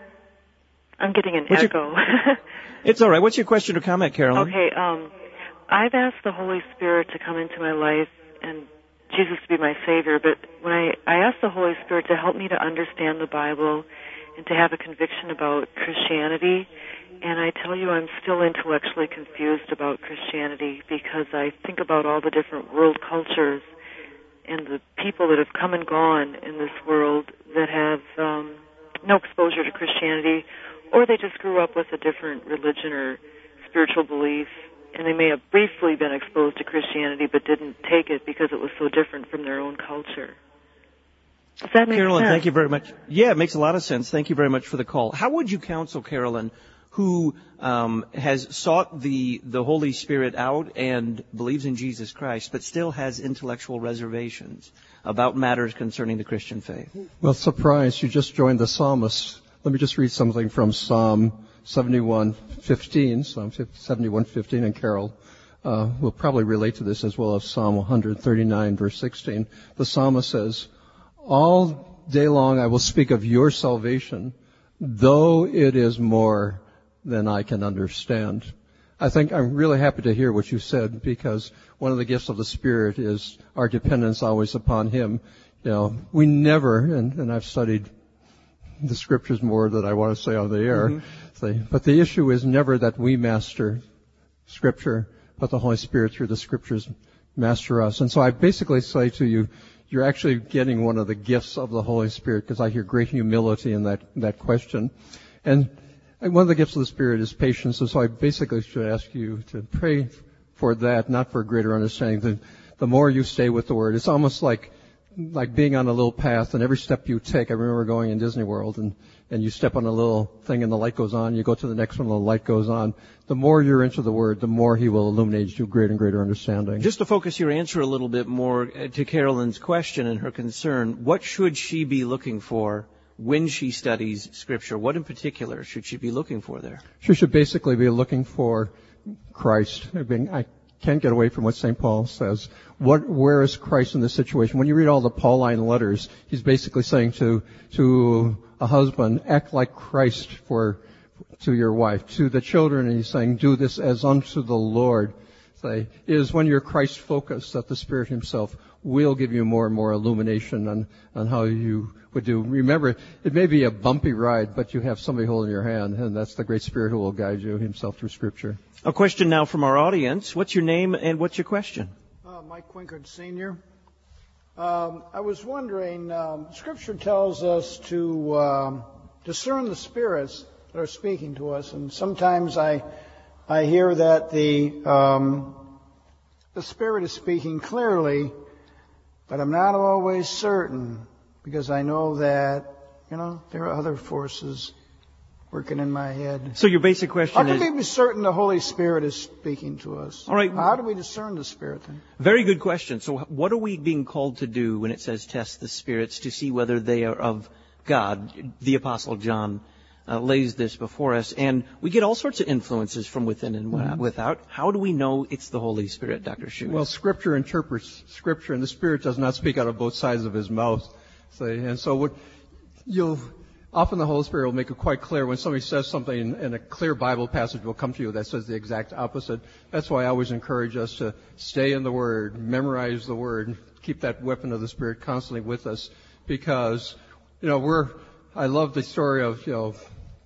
I'm getting an What's echo. Your... It's all right. What's your question or comment, Carolyn? Okay. Um, I've asked the Holy Spirit to come into my life and Jesus to be my Savior, but when I, I asked the Holy Spirit to help me to understand the Bible and to have a conviction about Christianity, and I tell you I'm still intellectually confused about Christianity because I think about all the different world cultures and the people that have come and gone in this world that have um, no exposure to Christianity, or they just grew up with a different religion or spiritual belief, and they may have briefly been exposed to Christianity but didn't take it because it was so different from their own culture. Does that make Carolyn, sense? thank you very much. Yeah, it makes a lot of sense. Thank you very much for the call. How would you counsel Carolyn, who um, has sought the the Holy Spirit out and believes in Jesus Christ, but still has intellectual reservations about matters concerning the Christian faith? Well, surprise, you just joined the psalmist. Let me just read something from Psalm seventy-one fifteen, Psalm seventy-one fifteen, and Carol uh, will probably relate to this as well as Psalm one thirty-nine, verse sixteen. The psalmist says, "All day long I will speak of your salvation, though it is more than I can understand." I think I'm really happy to hear what you said, because one of the gifts of the Spirit is our dependence always upon Him. You know, we never, and, and I've studied the Scriptures more than I want to say on the air, mm-hmm. but the issue is never that we master Scripture, but the Holy Spirit through the Scriptures master us. And so I basically say to you, you're actually getting one of the gifts of the Holy Spirit, because I hear great humility in that, that question. And one of the gifts of the Spirit is patience, and so I basically should ask you to pray for that, not for greater understanding. The, the more you stay with the Word, it's almost like like being on a little path, and every step you take, I remember going in Disney World, and, and you step on a little thing and the light goes on, you go to the next one and the light goes on. The more you're into the Word, the more He will illuminate you greater and greater understanding. Just to focus your answer a little bit more to Carolyn's question and her concern, what should she be looking for when she studies Scripture? What in particular should she be looking for there? She should basically be looking for Christ. I mean, I can't get away from what Saint Paul says. What, where is Christ in this situation? When you read all the Pauline letters, he's basically saying to, to a husband, act like Christ for, to your wife. To the children, he's saying, do this as unto the Lord. say, is when you're Christ-focused, that the Spirit Himself will give you more and more illumination on, on how you would do. Remember, it may be a bumpy ride, but you have somebody holding your hand, and that's the great Spirit who will guide you Himself through Scripture. A question now from our audience. What's your name and what's your question? Uh, Mike Quinkard, Senior. Um, I was wondering, um, Scripture tells us to um, discern the spirits that are speaking to us, and sometimes I I hear that the um, the Spirit is speaking clearly, but I'm not always certain, because I know that, you know, there are other forces working in my head. So your basic question How is... can we be certain the Holy Spirit is speaking to us? All right. How do we discern the Spirit then? Very good question. So what are we being called to do when it says test the spirits to see whether they are of God? The Apostle John uh, lays this before us. And we get all sorts of influences from within and Mm-hmm. without. How do we know it's the Holy Spirit, Doctor Schuetz? Well, Scripture interprets Scripture, and the Spirit does not speak out of both sides of His mouth. Say, and so what you'll... Often the Holy Spirit will make it quite clear when somebody says something and a clear Bible passage will come to you that says the exact opposite. That's why I always encourage us to stay in the Word, memorize the Word, keep that weapon of the Spirit constantly with us, because, you know, we're, I love the story of, you know,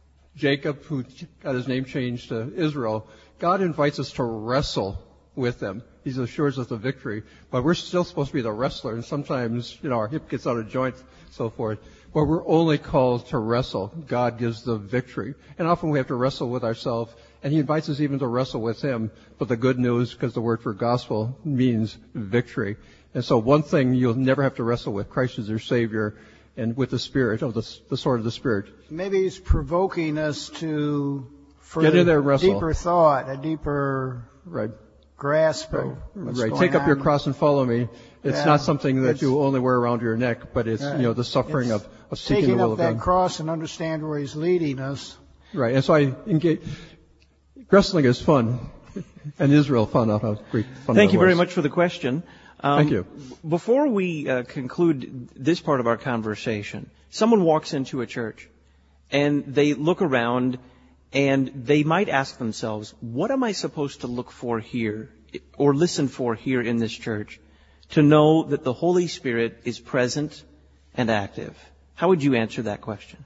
Jacob, who got his name changed to Israel. God invites us to wrestle with them. He assures us of victory, but we're still supposed to be the wrestler, and sometimes, you know, our hip gets out of joint, so forth. But we're only called to wrestle. God gives the victory. And often we have to wrestle with ourselves, and He invites us even to wrestle with Him. But the good news, because the word for gospel means victory. And so one thing you'll never have to wrestle with, Christ is your Savior, and with the Spirit, of the, the sword of the Spirit. Maybe He's provoking us to get in there and wrestle. Deeper thought, a deeper right. grasp of right. what's right. going Take up on. your cross and follow me. It's yeah. not something that it's, you only wear around your neck, but it's, right. you know, the suffering it's of, of seeking the will of God. Taking up that cross and understand where He's leading us. Right. And so I engage. Wrestling is fun. And Israel found out how great fun Thank that you very was. much for the question. Um, Thank you. Before we uh, conclude this part of our conversation, someone walks into a church and they look around and they might ask themselves, what am I supposed to look for here or listen for here in this church to know that the Holy Spirit is present and active? How would you answer that question?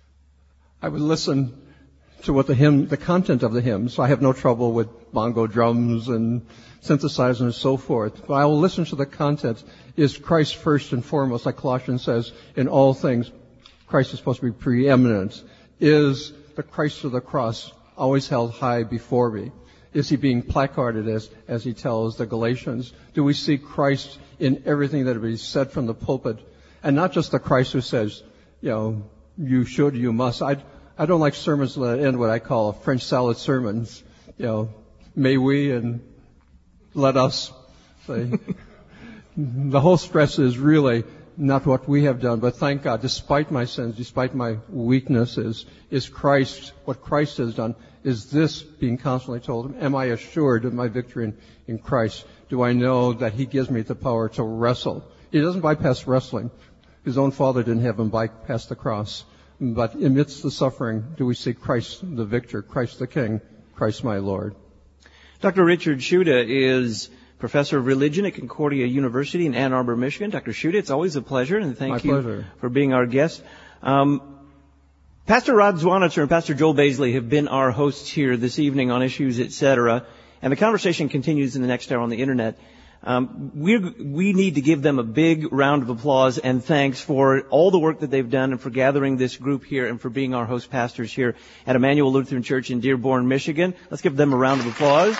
I would listen to what the hymn, the content of the hymns. I have no trouble with bongo drums and synthesizers and so forth. But I will listen to the content. Is Christ first and foremost, like Colossians says, in all things, Christ is supposed to be preeminent. Is the Christ of the cross always held high before me? Is He being placarded as, as He tells the Galatians? Do we see Christ in everything that is said from the pulpit? And not just the Christ who says, you know, you should, you must. I, I don't like sermons that end what I call French salad sermons. You know, may we and let us. Say. The whole stress is really not what we have done, but thank God, despite my sins, despite my weaknesses, is Christ, what Christ has done, is this being constantly told? Am I assured of my victory in, in Christ? Do I know that He gives me the power to wrestle? He doesn't bypass wrestling. His own Father didn't have Him bypass the cross. But amidst the suffering, do we see Christ the victor, Christ the King, Christ my Lord? Doctor Richard Schuette is Professor of Religion at Concordia University in Ann Arbor, Michigan. Doctor Schuette, it's always a pleasure, and thank My you pleasure. for being our guest. Um, Pastor Rod Zwanitzer and Pastor Joel Baisley have been our hosts here this evening on Issues, et cetera, and the conversation continues in the next hour on the Internet. Um, we we need to give them a big round of applause and thanks for all the work that they've done and for gathering this group here and for being our host pastors here at Emmanuel Lutheran Church in Dearborn, Michigan. Let's give them a round of applause.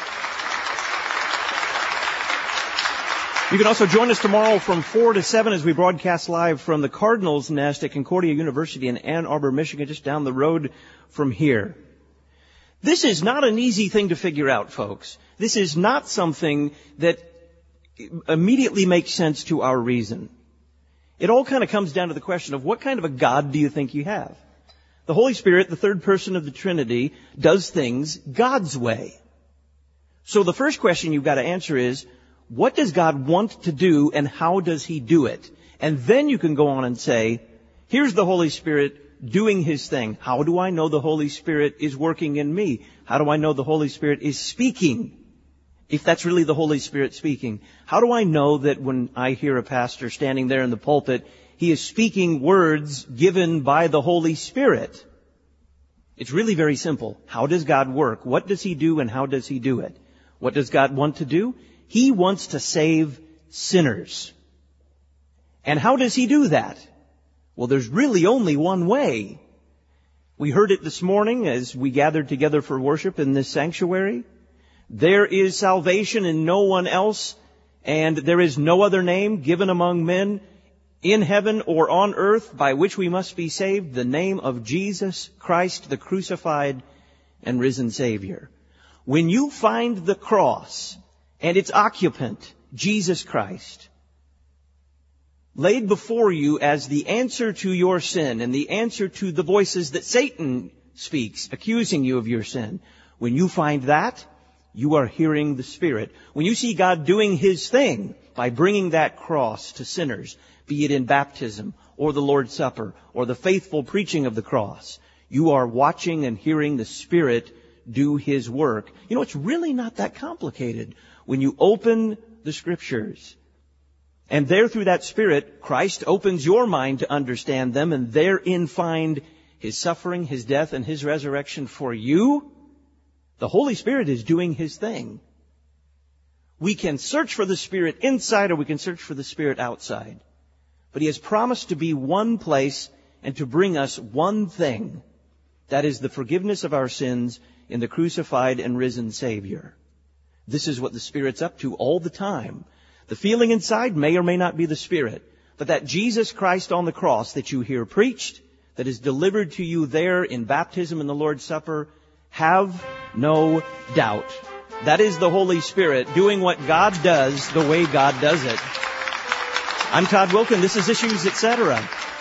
You can also join us tomorrow from four to seven as we broadcast live from the Cardinals Nest at Concordia University in Ann Arbor, Michigan, just down the road from here. This is not an easy thing to figure out, folks. This is not something that immediately makes sense to our reason. It all kind of comes down to the question of what kind of a God do you think you have? The Holy Spirit, the third person of the Trinity, does things God's way. So the first question you've got to answer is, what does God want to do and how does He do it? And then you can go on and say, here's the Holy Spirit doing His thing. How do I know the Holy Spirit is working in me? How do I know the Holy Spirit is speaking if that's really the Holy Spirit speaking? How do I know that when I hear a pastor standing there in the pulpit, he is speaking words given by the Holy Spirit? It's really very simple. How does God work? What does He do and how does He do it? What does God want to do? He wants to save sinners. And how does He do that? Well, there's really only one way. We heard it this morning as we gathered together for worship in this sanctuary. There is salvation in no one else, and there is no other name given among men in heaven or on earth by which we must be saved, the name of Jesus Christ, the crucified and risen Savior. When you find the cross and its occupant, Jesus Christ, laid before you as the answer to your sin and the answer to the voices that Satan speaks, accusing you of your sin, when you find that, you are hearing the Spirit. When you see God doing His thing by bringing that cross to sinners, be it in baptism or the Lord's Supper or the faithful preaching of the cross, you are watching and hearing the Spirit do His work. You know, it's really not that complicated. When you open the Scriptures, and there through that Spirit, Christ opens your mind to understand them, and therein find His suffering, His death, and His resurrection for you, the Holy Spirit is doing His thing. We can search for the Spirit inside or we can search for the Spirit outside. But He has promised to be one place and to bring us one thing. That is the forgiveness of our sins in the crucified and risen Savior. This is what the Spirit's up to all the time. The feeling inside may or may not be the Spirit, but that Jesus Christ on the cross that you hear preached, that is delivered to you there in baptism and the Lord's Supper, have no doubt. That is the Holy Spirit doing what God does the way God does it. I'm Todd Wilkin. This is Issues, et cetera.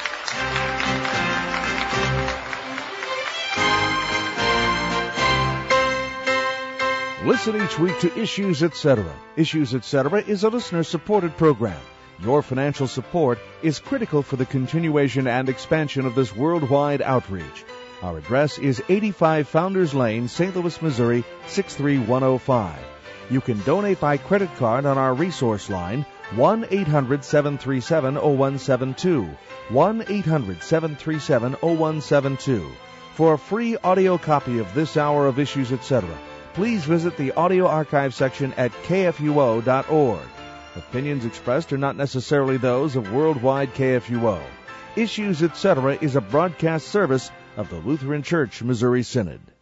Listen each week to Issues, et cetera. Issues, et cetera is a listener-supported program. Your financial support is critical for the continuation and expansion of this worldwide outreach. Our address is eighty-five Founders Lane, Saint Louis, Missouri, six three one oh five. You can donate by credit card on our resource line, one eight hundred seven three seven oh one seven two, one eight hundred seven three seven oh one seven two. For a free audio copy of this hour of Issues, et cetera, please visit the audio archive section at K F U O dot org. Opinions expressed are not necessarily those of Worldwide K F U O. Issues, et cetera is a broadcast service of the Lutheran Church Missouri Synod.